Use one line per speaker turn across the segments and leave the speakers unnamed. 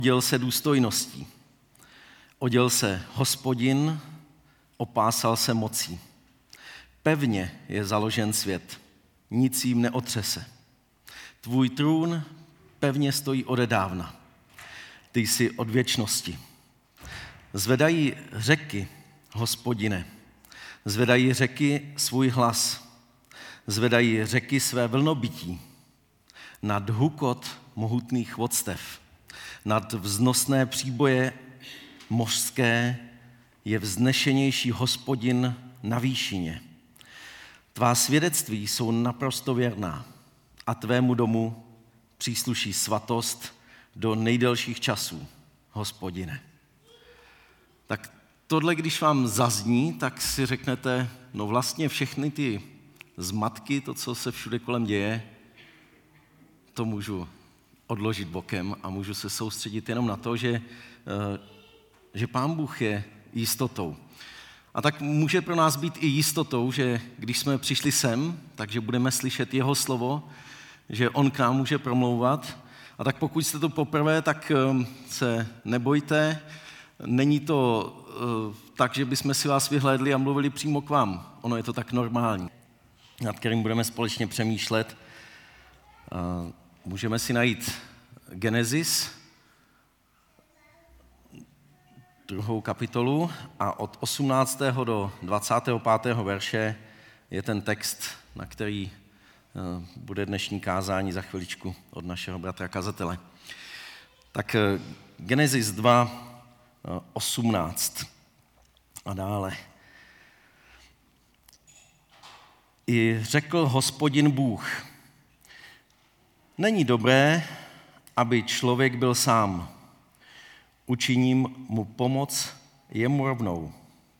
Oděl se důstojností, oděl se Hospodin, opásal se mocí. Pevně je založen svět, nic jim neotřese. Tvůj trůn pevně stojí odedávna, ty jsi od věčnosti. Zvedají řeky, Hospodine, zvedají řeky svůj hlas, zvedají řeky své vlnobytí, nad hukot mohutných vodstev, nad vznosné příboje mořské je vznešenější Hospodin na výšině. Tvá svědectví jsou naprosto věrná a tvému domu přísluší svatost do nejdelších časů, Hospodine. Tak tohle, když vám zazní, tak si řeknete, no vlastně všechny ty zmatky, to, co se všude kolem děje, to můžu odložit bokem a můžu se soustředit jenom na to, že Pán Bůh je jistotou. A tak může pro nás být i jistotou, že když jsme přišli sem, takže budeme slyšet jeho slovo, že on k nám může promlouvat. A tak pokud jste to poprvé, tak se nebojte. Není to tak, že bychom si vás vyhlédli a mluvili přímo k vám. Ono je to tak normální, nad kterým budeme společně přemýšlet. Můžeme si najít Genesis, 2. kapitolu a od 18. do 25. verše je ten text, na který bude dnešní kázání za chviličku od našeho bratra kazatele. Tak Genesis 2, 18 a dále. I řekl Hospodin Bůh, není dobré, aby člověk byl sám. Učiním mu pomoc jemu rovnou.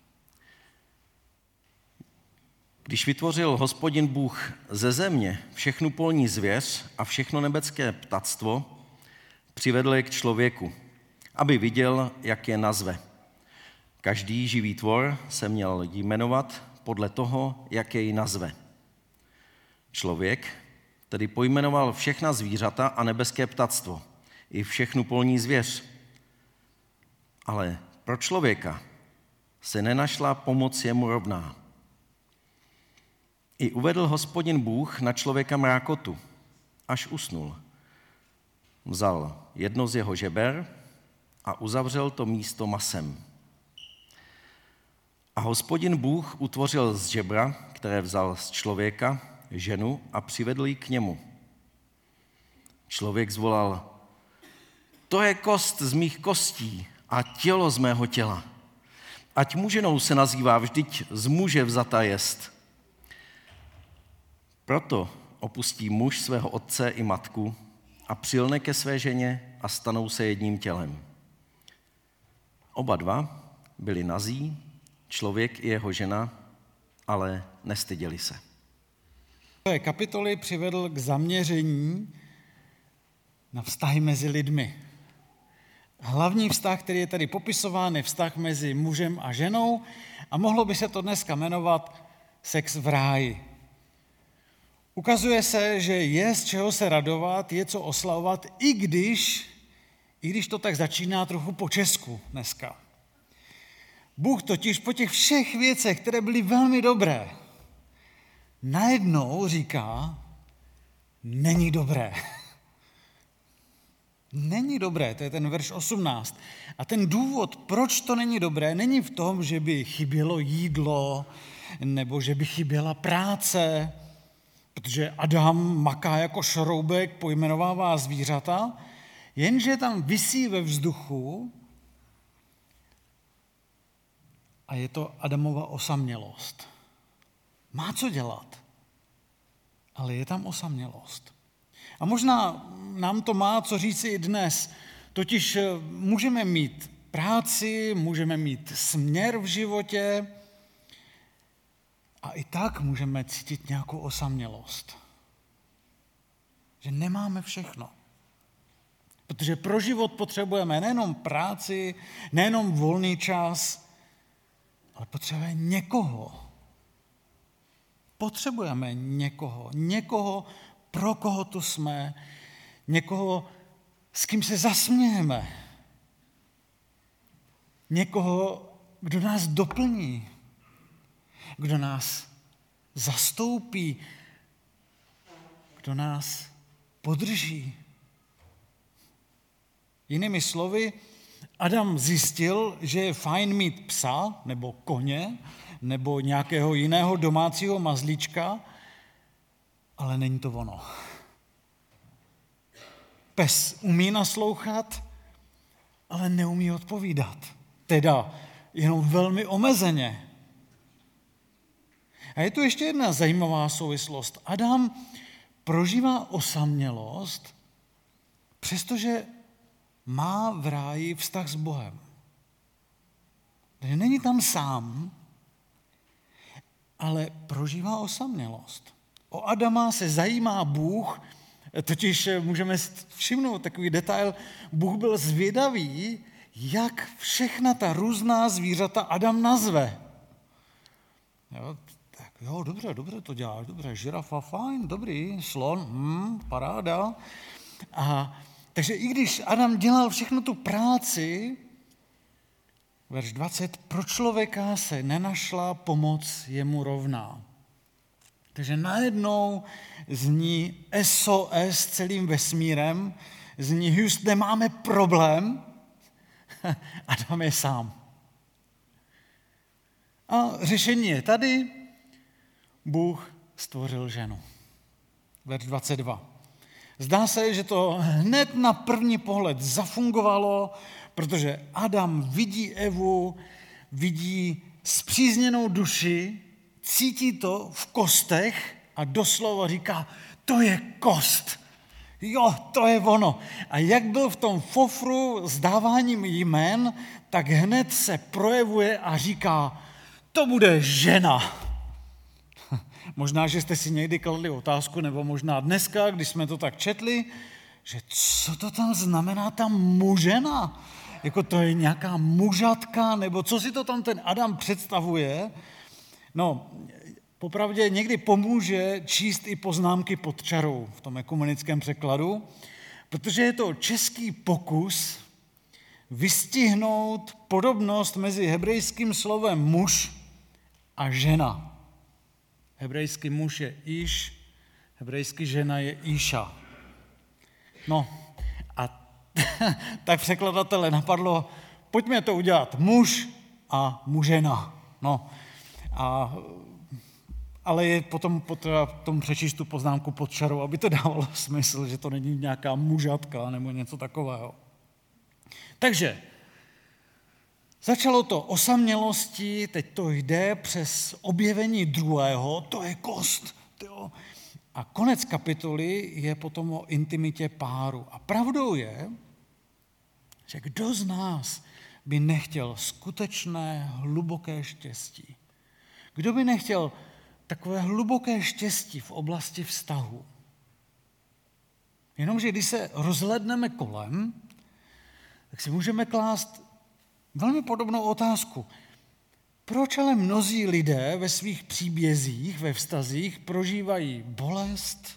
Když vytvořil Hospodin Bůh ze země všechnu polní zvěř a všechno nebeské ptactvo, přivedl je k člověku, aby viděl, jak je nazve. Každý živý tvor se měl jmenovat podle toho, jak jej nazve. Člověk tedy pojmenoval všechna zvířata a nebeské ptactvo, i všechnu polní zvěř. Ale pro člověka se nenašla pomoc jemu rovná. I uvedl Hospodin Bůh na člověka mrákotu, až usnul. Vzal jedno z jeho žeber a uzavřel to místo masem. A Hospodin Bůh utvořil z žebra, které vzal z člověka, ženu a přivedl ji k němu. Člověk zvolal, to je kost z mých kostí a tělo z mého těla. Ať muženou se nazývá, vždyť z muže vzata jest. Proto opustí muž svého otce i matku a přilne ke své ženě a stanou se jedním tělem. Oba dva byli nazí, člověk i jeho žena, ale nestyděli se.
Kapitoly přivedl k zaměření na vztahy mezi lidmi. Hlavní vztah, který je tady popisován, je vztah mezi mužem a ženou a mohlo by se to dneska jmenovat sex v ráji. Ukazuje se, že je z čeho se radovat, je co oslavovat, i když to tak začíná trochu po česku dneska. Bůh totiž po těch všech věcech, které byly velmi dobré, najednou říká, není dobré. Není dobré, to je ten verš 18. A ten důvod, proč to není dobré, není v tom, že by chybělo jídlo, nebo že by chyběla práce, protože Adam maká jako šroubek, pojmenovává zvířata, jenže tam visí ve vzduchu a je to Adamova osamělost. Má co dělat, ale je tam osamělost. A možná nám to má co říci i dnes. Totiž můžeme mít práci, můžeme mít směr v životě a i tak můžeme cítit nějakou osamělost. Že nemáme všechno. Protože pro život potřebujeme nejenom práci, nejenom volný čas, ale potřebujeme někoho. Potřebujeme někoho, pro koho tu jsme, někoho, s kým se zasmějeme, někoho, kdo nás doplní, kdo nás zastoupí, kdo nás podrží. Jinými slovy, Adam zjistil, že je fajn mít psa nebo koně nebo nějakého jiného domácího mazlíčka, ale není to ono. Pes umí naslouchat, ale neumí odpovídat. Teda jenom velmi omezeně. A je tu ještě jedna zajímavá souvislost. Adam prožívá osamělost, přestože má v ráji vztah s Bohem. Takže není tam sám, ale prožívá osamělost. O Adama se zajímá Bůh, totiž můžeme všimnout takový detail, Bůh byl zvědavý, jak všechna ta různá zvířata Adam nazve. Dobře to děláš, dobře, žirafa, fajn, dobrý, slon, paráda. Takže i když Adam dělal všechno tu práci, verš 20, pro člověka se nenašla pomoc jemu rovná. Takže najednou zní SOS celým vesmírem, zní Houston, máme problém, Adam je sám. A řešení je tady, Bůh stvořil ženu. Verš 22. Zdá se, že to hned na první pohled zafungovalo, protože Adam vidí Evu, vidí spřízněnou duši, cítí to v kostech a doslova říká, to je kost. Jo, to je ono. A jak byl v tom fofru s dáváním jmen, tak hned se projevuje a říká, to bude žena. Možná, že jste si někdy kladli otázku, nebo možná dneska, když jsme to tak četli, že co to tam znamená ta mužena? Jako to je nějaká mužatka, nebo co si to tam ten Adam představuje? No, popravdě někdy pomůže číst i poznámky pod čarou v tom ekumenickém překladu, protože je to český pokus vystihnout podobnost mezi hebrejským slovem muž a žena. Hebrejský muž je Iš, hebrejský žena je Iša. No a tak překladatele napadlo, pojďme to udělat, muž a mužena. No, ale je potom tomu přečíst tu poznámku pod čarou, aby to dávalo smysl, že to není nějaká mužatka nebo něco takového. Takže začalo to osamělostí, teď to jde přes objevení druhého, to je kost. Jo. A konec kapitoly je potom o intimitě páru. A pravdou je, že kdo z nás by nechtěl skutečné, hluboké štěstí? Kdo by nechtěl takové hluboké štěstí v oblasti vztahu? Jenomže když se rozhlédneme kolem, tak si můžeme klást velmi podobnou otázku. Proč ale mnozí lidé ve svých příbězích, ve vztazích prožívají bolest,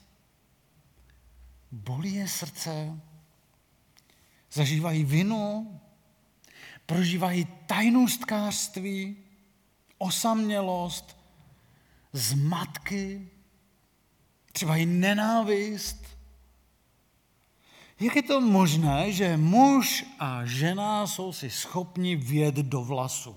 bolí je srdce, zažívají vinu, prožívají tajnůstkářství, osamělost, zmatky, třeba i nenávist. Jak je to možné, že muž a žena jsou si schopni vjet do vlasu?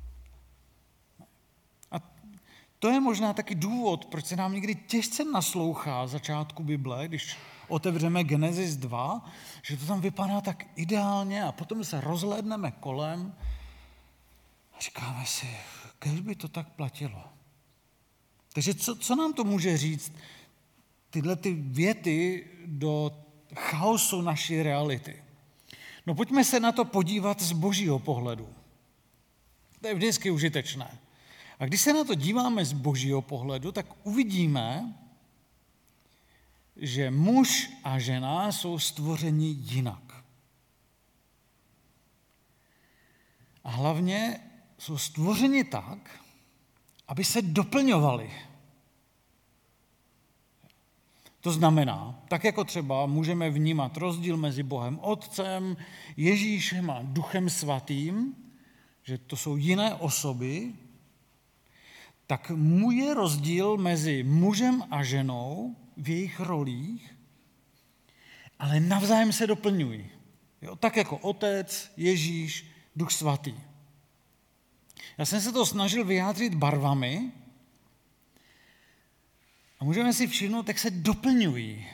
A to je možná taky důvod, proč se nám někdy těžce naslouchá začátku Bible, když otevřeme Genesis 2, že to tam vypadá tak ideálně a potom se rozhlédneme kolem a říkáme si, kéž by to tak platilo. Takže co nám to může říct tyhle ty věty do chaosu naší reality? No pojďme se na to podívat z božího pohledu. To je vždycky užitečné. A když se na to díváme z božího pohledu, tak uvidíme, že muž a žena jsou stvořeni jinak. A hlavně jsou stvořeni tak, aby se doplňovali. To znamená, tak jako třeba můžeme vnímat rozdíl mezi Bohem Otcem, Ježíšem a Duchem Svatým, že to jsou jiné osoby, tak je rozdíl mezi mužem a ženou v jejich rolích, ale navzájem se doplňují. Jo, tak jako Otec, Ježíš, Duch Svatý. Já jsem se to snažil vyjádřit barvami a můžeme si všimnout, jak se doplňují,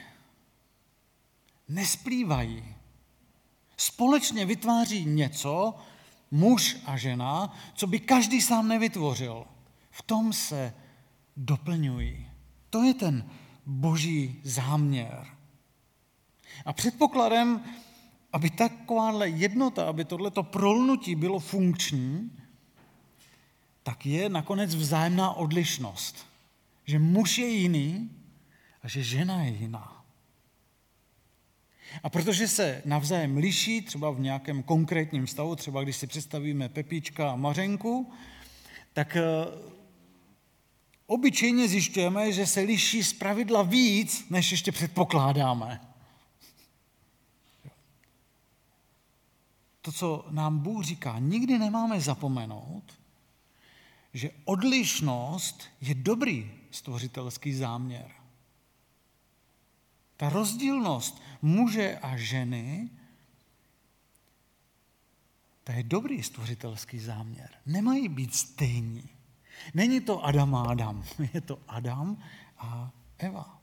nesplývají. Společně vytváří něco, muž a žena, co by každý sám nevytvořil. V tom se doplňují. To je ten boží záměr. A předpokladem, aby takováhle jednota, aby tohleto prolnutí bylo funkční, tak je nakonec vzájemná odlišnost. Že muž je jiný a že žena je jiná. A protože se navzájem liší, třeba v nějakém konkrétním stavu, třeba když si představíme Pepíčka a Mařenku, tak obyčejně zjišťujeme, že se liší zpravidla víc, než ještě předpokládáme. To, co nám Bůh říká, nikdy nemáme zapomenout, že odlišnost je dobrý stvořitelský záměr. Ta rozdílnost muže a ženy, to je dobrý stvořitelský záměr. Nemají být stejní. Není to Adam a Adam, je to Adam a Eva.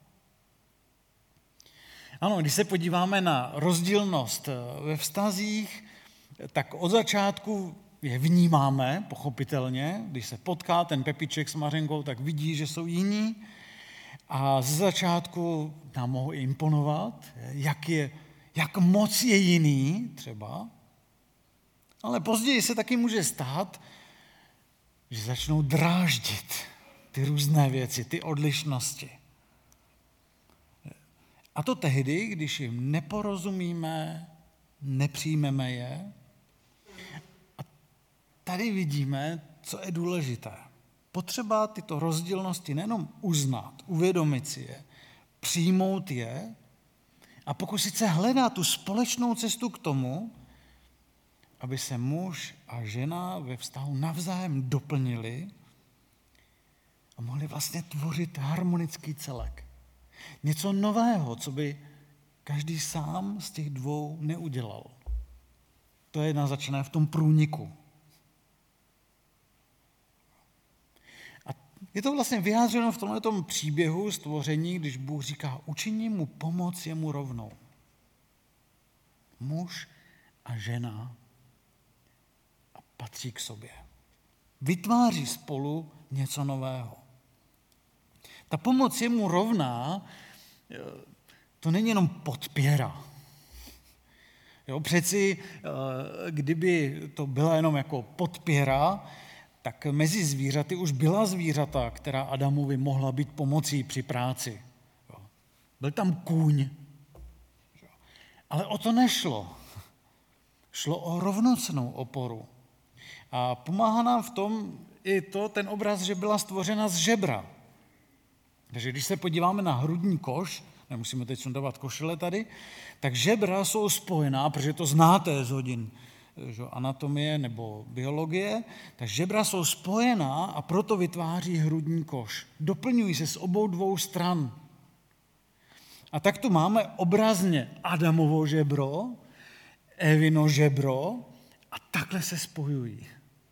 Ano, když se podíváme na rozdílnost ve vztazích, tak od začátku je vnímáme, pochopitelně. Když se potká ten Pepíček s Mařenkou, tak vidí, že jsou jiní. A ze začátku nám mohou imponovat, jak moc je jiný třeba. Ale později se taky může stát, že začnou dráždit ty různé věci, ty odlišnosti. A to tehdy, když jim neporozumíme, nepřijmeme je. A tady vidíme, co je důležité. Potřeba tyto rozdílnosti nejenom uznat, uvědomit si je, přijmout je a pokusit se hledat tu společnou cestu k tomu, aby se muž a žena ve vztahu navzájem doplnili a mohli vlastně tvořit harmonický celek. Něco nového, co by každý sám z těch dvou neudělal. To je začíná v tom průniku. A je to vlastně vyjádřeno v tomto příběhu stvoření, když Bůh říká, učiní mu pomoc jemu rovnou. Muž a žena a patří k sobě. Vytváří spolu něco nového. Ta pomoc jemu rovná, to není jenom podpěra. Jo, přeci, kdyby to byla jenom jako podpěra, tak mezi zvířaty už byla zvířata, která Adamovi mohla být pomocí při práci. Jo. Byl tam kůň. Ale o to nešlo. Šlo o rovnocennou oporu. A pomáhá nám v tom i ten obraz, že byla stvořena z žebra. Takže když se podíváme na hrudní koš, nemusíme teď sundovat košile tady, tak žebra jsou spojená, protože to znáte z hodin anatomie nebo biologie, tak žebra jsou spojená a proto vytváří hrudní koš. Doplňují se z obou dvou stran. A tak tu máme obrazně Adamovo žebro, Evino žebro a takhle se spojují.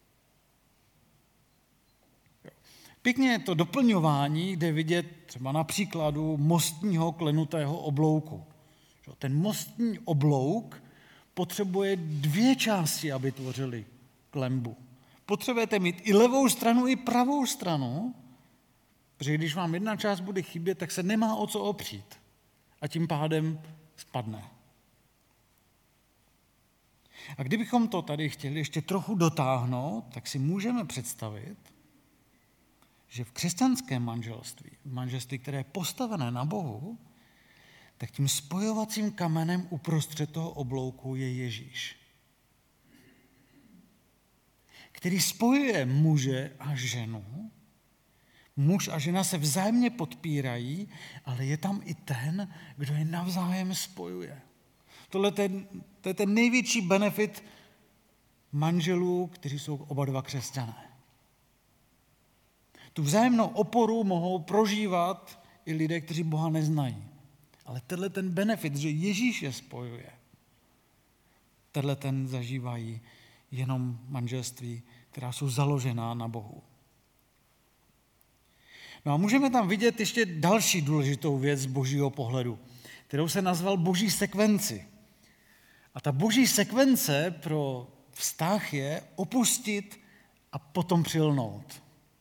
Pěkně je to doplňování, kde vidět třeba na příkladu mostního klenutého oblouku. Ten mostní oblouk potřebuje dvě části, aby tvořily klenbu. Potřebujete mít i levou stranu, i pravou stranu, protože když vám jedna část bude chybět, tak se nemá o co opřít a tím pádem spadne. A kdybychom to tady chtěli ještě trochu dotáhnout, tak si můžeme představit, že v křesťanském manželství, které je postavené na Bohu, tak tím spojovacím kamenem uprostřed toho oblouku je Ježíš, který spojuje muže a ženu. Muž a žena se vzájemně podpírají, ale je tam i ten, kdo je navzájem spojuje. Tohle je ten největší benefit manželů, kteří jsou oba dva křesťané. Tu vzájemnou oporu mohou prožívat i lidé, kteří Boha neznají. Ale tenhle ten benefit, že Ježíš je spojuje, tenhle ten zažívají jenom manželství, která jsou založená na Bohu. No a můžeme tam vidět ještě další důležitou věc z božího pohledu, kterou se nazval boží sekvenci. A ta boží sekvence pro vztah je opustit a potom přilnout.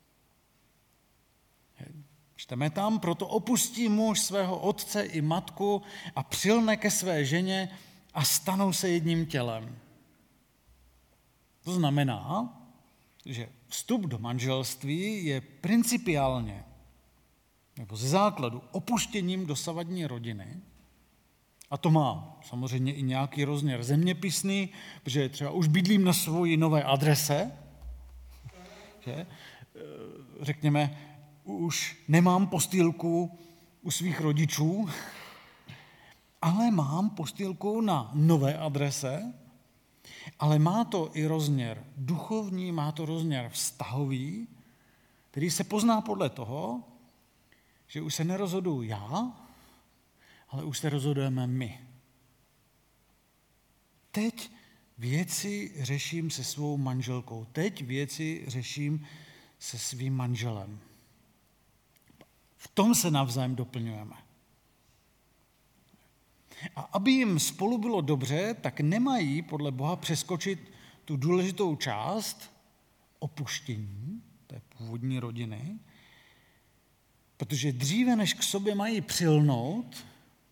Čteme tam, proto opustí muž svého otce i matku a přilne ke své ženě a stanou se jedním tělem. To znamená, že vstup do manželství je principiálně nebo ze základu opuštěním dosavadní rodiny. A to má samozřejmě i nějaký rozměr zeměpisný, protože třeba už bydlím na svoji nové adrese, že? Řekněme, už nemám postýlku u svých rodičů, ale mám postýlku na nové adrese, ale má to i rozměr duchovní, má to rozměr vztahový, který se pozná podle toho, že už se nerozhoduju já, ale už se rozhodujeme my. Teď věci řeším se svou manželkou, teď věci řeším se svým manželem. V tom se navzájem doplňujeme. A aby jim spolu bylo dobře, tak nemají podle Boha přeskočit tu důležitou část opuštění té původní rodiny, protože dříve, než k sobě mají přilnout,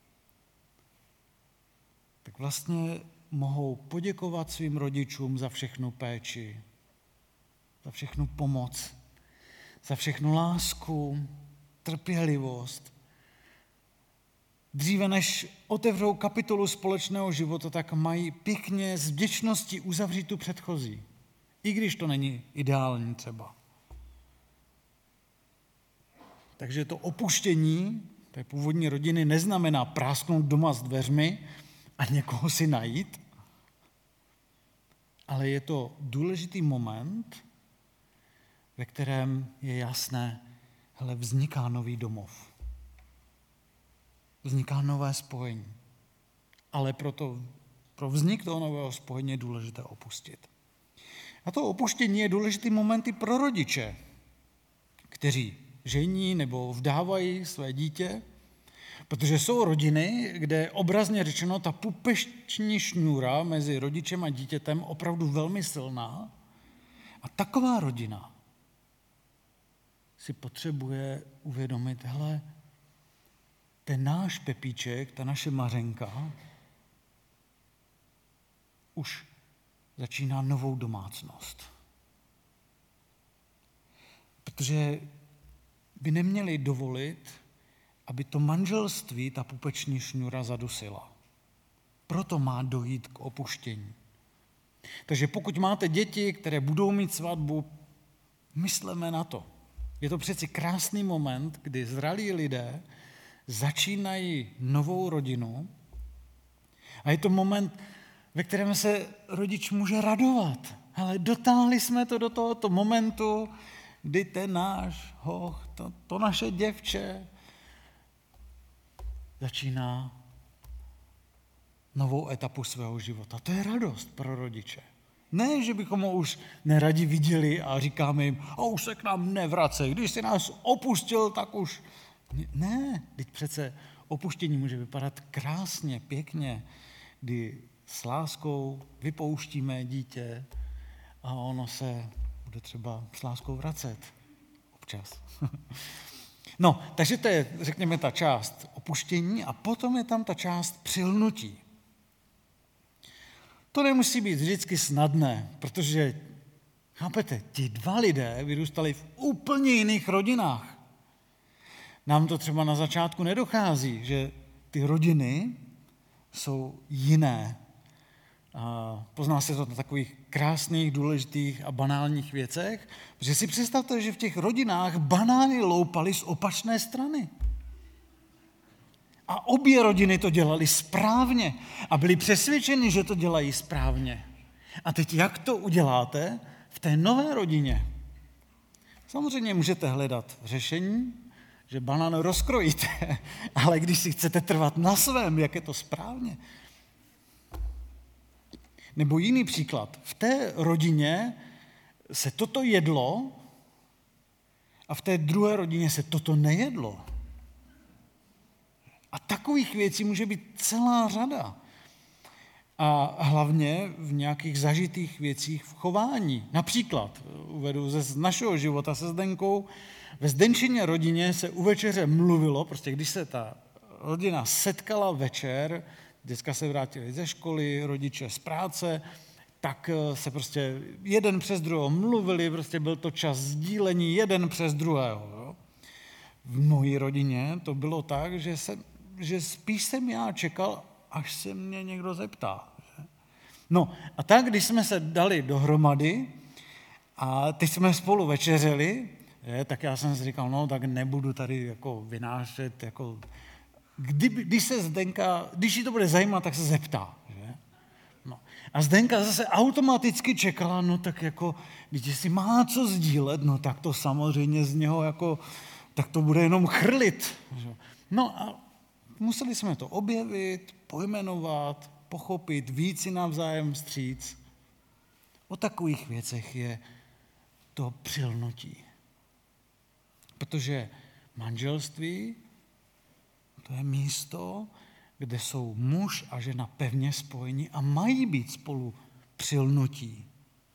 tak vlastně mohou poděkovat svým rodičům za všechnu péči, za všechnu pomoc, za všechnu lásku, trpělivost. Dříve, než otevřou kapitolu společného života, tak mají pěkně s vděčností uzavřít tu předchozí, i když to není ideální třeba. Takže to opuštění té původní rodiny neznamená prásknout doma s dveřmi a někoho si najít, ale je to důležitý moment, ve kterém je jasné, hele, vzniká nový domov. Vzniká nové spojení. Ale pro vznik toho nového spojení je důležité opustit. A to opuštění je důležitý moment i pro rodiče, kteří žení nebo vdávají své dítě, protože jsou rodiny, kde obrazně řečeno ta pupeční šňůra mezi rodičem a dítětem opravdu velmi silná. A taková rodina si potřebuje uvědomit, hele, ten náš Pepíček, ta naše Mařenka už začíná novou domácnost. Protože by neměli dovolit, aby to manželství ta pupeční šňůra zadusila. Proto má dojít k opuštění. Takže pokud máte děti, které budou mít svatbu, mysleme na to. Je to přeci krásný moment, kdy zralí lidé začínají novou rodinu a je to moment, ve kterém se rodič může radovat. Ale dotáhli jsme to do tohoto momentu, kdy ten náš hoch, to naše děvče začíná novou etapu svého života. To je radost pro rodiče. Ne, že bychom ho už neradi viděli a říkáme jim, a už se k nám nevracej, když jsi nás opustil, tak už... Ne, teď přece opuštění může vypadat krásně, pěkně, kdy s láskou vypouštíme dítě a ono se bude třeba s láskou vracet občas. No, takže to je, řekněme, ta část opuštění a potom je tam ta část přilnutí. To nemusí být vždycky snadné, protože, chápete, ti dva lidé vyrůstali v úplně jiných rodinách. Nám to třeba na začátku nedochází, že ty rodiny jsou jiné. A pozná se to na takových krásných, důležitých a banálních věcech, protože si představte, že v těch rodinách banány loupaly z opačné strany. A obě rodiny to dělaly správně a byly přesvědčeny, že to dělají správně. A teď jak to uděláte v té nové rodině? Samozřejmě můžete hledat řešení, že banán rozkrojíte, ale když si chcete trvat na svém, jak je to správně. Nebo jiný příklad. V té rodině se toto jedlo a v té druhé rodině se toto nejedlo. A takových věcí může být celá řada. A hlavně v nějakých zažitých věcích v chování. Například, uvedu z našeho života se Zdenkou, ve Zdenčině rodině se u večeře mluvilo, prostě když se ta rodina setkala večer, děcka se vrátili ze školy, rodiče z práce, tak se prostě jeden přes druhého mluvili, prostě byl to čas sdílení jeden přes druhého. Jo. V mojí rodině to bylo tak, že spíš jsem já čekal, až se mě někdo zeptá. Že? No a tak, když jsme se dali dohromady a teď jsme spolu večeřeli, tak já jsem si říkal, no tak nebudu tady jako vynášet, jako, když jí to bude zajímat, tak se zeptá. Že? No. A Zdenka zase automaticky čekala, no tak jako, když si má co sdílet, no tak to samozřejmě z něho jako, tak to bude jenom chrlit. Že? No a museli jsme to objevit, pojmenovat, pochopit, víc si navzájem vstříc. O takových věcech je to přilnutí. Protože manželství, to je místo, kde jsou muž a žena pevně spojeni a mají být spolu přilnutí.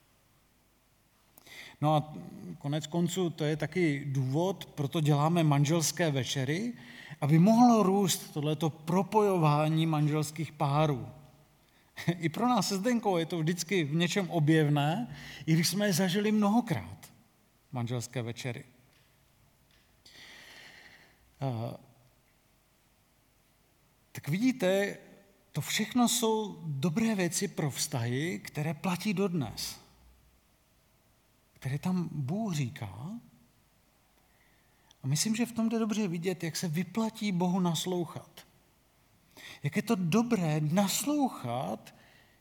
No a konec konců to je taky důvod, proto děláme manželské večery, aby mohlo růst tohleto propojování manželských párů. I pro nás se Zdenkou je to vždycky v něčem objevné, i když jsme je zažili mnohokrát, manželské večery. Tak vidíte, to všechno jsou dobré věci pro vztahy, které platí dodnes. Které tam Bůh říká. A myslím, že v tom jde dobře vidět, jak se vyplatí Bohu naslouchat. Jak je to dobré naslouchat,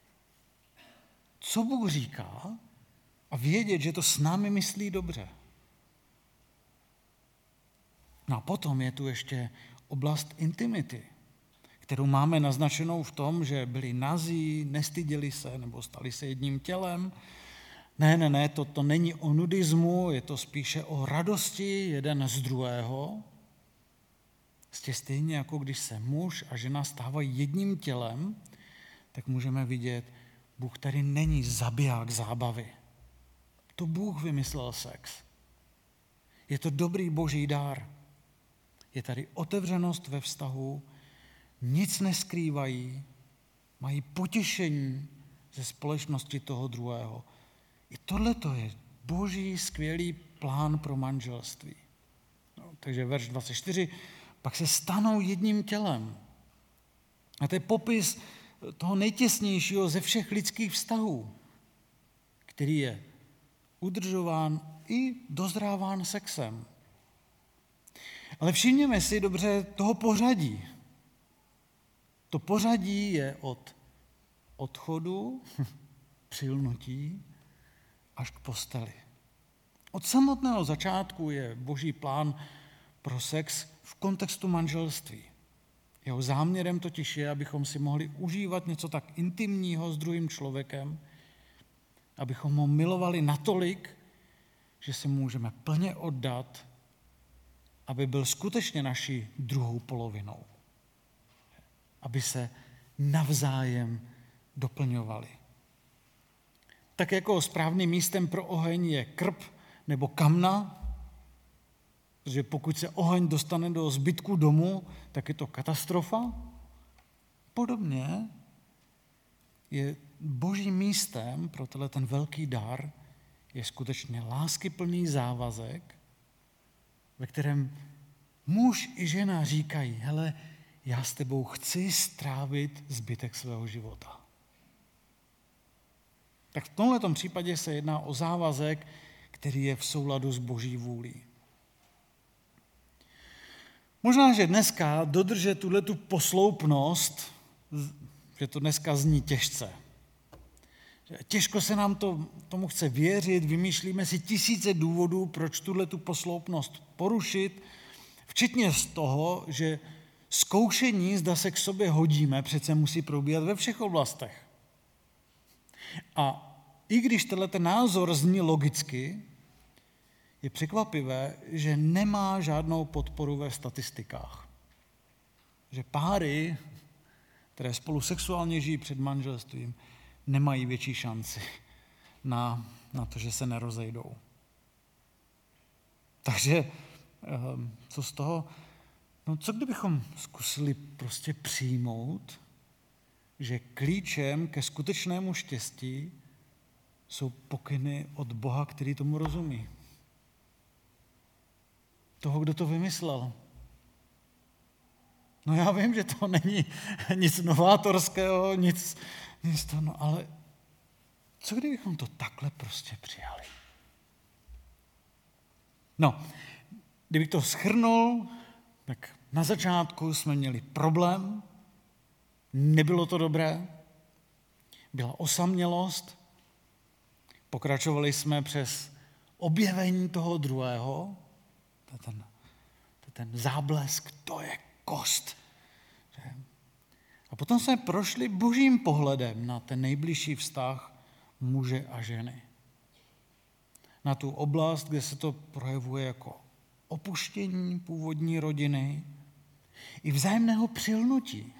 co Bůh říká a vědět, že to s námi myslí dobře. No a potom je tu ještě oblast intimity, kterou máme naznačenou v tom, že byli nazí, nestyděli se nebo stali se jedním tělem. Ne, to není o nudismu, je to spíše o radosti jeden z druhého. Stejně jako když se muž a žena stávají jedním tělem, tak můžeme vidět, Bůh tady není zabiják zábavy. To Bůh vymyslel sex. Je to dobrý boží dár. Je tady otevřenost ve vztahu, nic neskrývají, mají potěšení ze společnosti toho druhého. I tohleto je boží skvělý plán pro manželství. No, takže verš 24, pak se stanou jedním tělem. A to je popis toho nejtěsnějšího ze všech lidských vztahů, který je udržován i dozráván sexem. Ale všimněme si dobře toho pořadí. To pořadí je od odchodu, přilnutí, až k posteli. Od samotného začátku je boží plán pro sex v kontextu manželství. Jeho záměrem totiž je, abychom si mohli užívat něco tak intimního s druhým člověkem, abychom ho milovali natolik, že se můžeme plně oddat, aby byl skutečně naší druhou polovinou. Aby se navzájem doplňovali. Tak jako správným místem pro oheň je krb nebo kamna, protože pokud se oheň dostane do zbytku domu, tak je to katastrofa. Podobně je božím místem pro ten velký dar je skutečně láskyplný závazek, ve kterém muž i žena říkají, hele, já s tebou chci strávit zbytek svého života. Tak v tomhletom případě se jedná o závazek, který je v souladu s boží vůlí. Možná, že dneska dodržet tuhletu posloupnost, že to dneska zní těžce. Těžko se nám tomu chce věřit, vymýšlíme si tisíce důvodů, proč tu posloupnost porušit, včetně z toho, že zkoušení, zda se k sobě hodíme, přece musí probíhat ve všech oblastech. A i když tenhle názor zní logicky, je překvapivé, že nemá žádnou podporu ve statistikách. Že páry, které spolu sexuálně žijí před manželstvím, nemají větší šanci na to, že se nerozejdou. Takže co z toho? No co kdybychom zkusili prostě přijmout, že klíčem ke skutečnému štěstí jsou pokyny od Boha, který tomu rozumí. Toho, kdo to vymyslel. No já vím, že to není nic novátorského, nic to, no ale co kdybychom to takhle prostě přijali? No, kdybych to shrnul, tak na začátku jsme měli problém, nebylo to dobré, byla osamělost, pokračovali jsme přes objevení toho druhého, ten záblesk, to je kost. A potom jsme prošli božím pohledem na ten nejbližší vztah muže a ženy. Na tu oblast, kde se to projevuje jako opuštění původní rodiny i vzájemného přilnutí.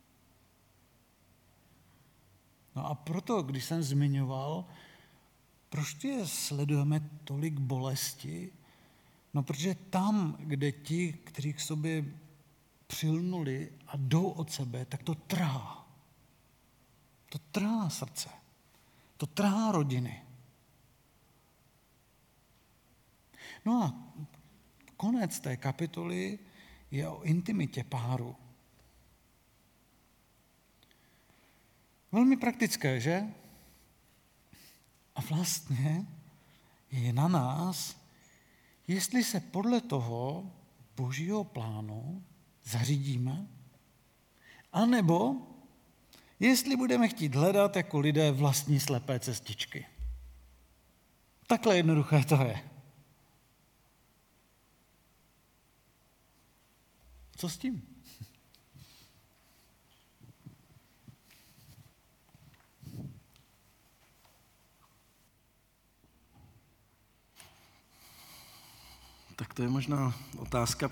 No a proto, když jsem zmiňoval, proč sledujeme tolik bolesti? No protože tam, kde ti, kteří k sobě přilnuli a jdou od sebe, tak to trhá. To trhá srdce. To trhá rodiny. No a konec té kapitoly je o intimitě páru. Velmi praktické, že? A vlastně je na nás, jestli se podle toho božího plánu zařídíme, anebo jestli budeme chtít hledat jako lidé vlastní slepé cestičky. Takhle jednoduché to je. Co s tím?
Tak to je možná otázka